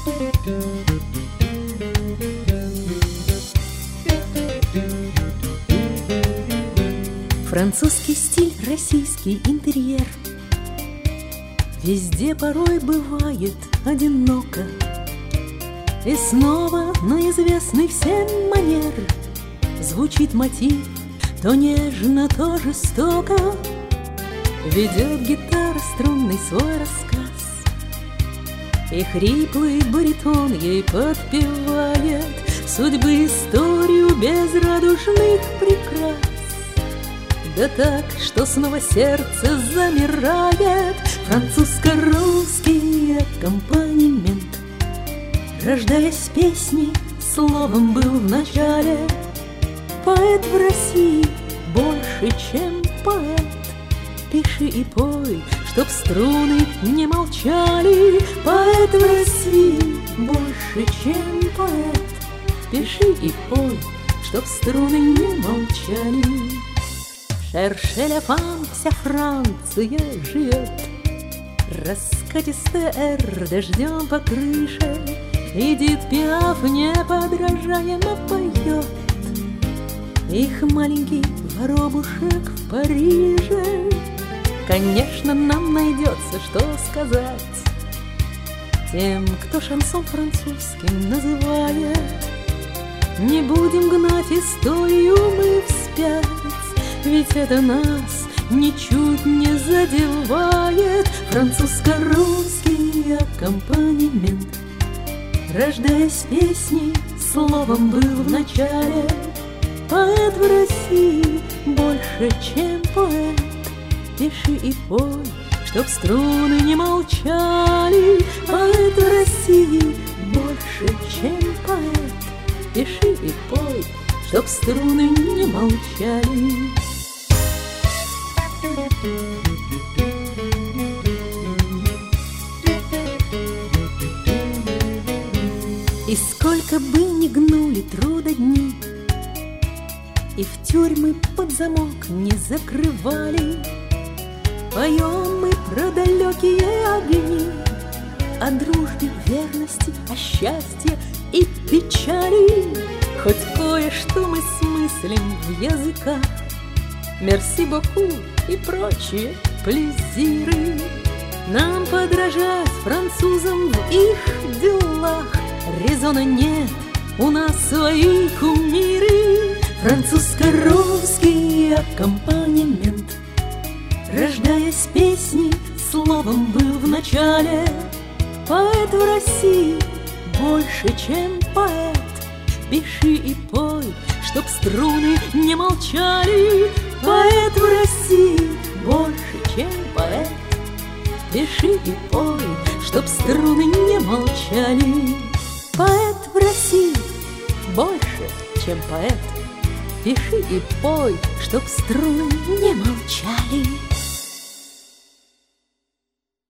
Французский стиль, российский интерьер. Везде порой бывает одиноко, и снова на известный всем манер звучит мотив, то нежно, то жестоко. Ведет гитара струнный свой рассказ, и хриплый баритон ей подпевает судьбы, историю безрадужных прикрас. Да так, что снова сердце замирает. Французско-русский аккомпанемент, рождаясь песней, словом был в начале. Поэт в России больше, чем поэт. Пиши и пой, чтоб струны не молчали. Поэт в России больше, чем поэт. Пиши и пой, чтоб струны не молчали. Шерше-ля-фам, вся Франция живет. Раскатистая эр дождем по крыше. Эдит Пиаф неподражаемо поет. Их маленький воробушек в Париже. Конечно, нам найдется, что сказать тем, кто шансон французским называет. Не будем гнать историю мы вспять, ведь это нас ничуть не задевает. Французско-русский аккомпанемент, рождаясь песней, словом был в начале. Поэт в России больше, чем поэт. Пиши и пой, чтоб струны не молчали. Поэт в России больше, чем поэт. Пиши и пой, чтоб струны не молчали. И сколько бы ни гнули труда дни, и в тюрьмы под замок не закрывали, поем мы про далекие огни, о дружбе, верности, о счастье и печали. Хоть кое-что мы смыслим в языках, мерси боку и прочие плезиры. Нам подражать французам в их делах резона нет, у нас свои кумиры. Французско-русский аккомпанемент, рождаясь песней, словом был в начале. Поэт в России больше, чем поэт. Пиши и пой, чтоб струны не молчали. Поэт в России больше, чем поэт. Пиши и пой, чтоб струны не молчали. Поэт в России больше, чем поэт. Пиши и пой, чтоб струны не молчали.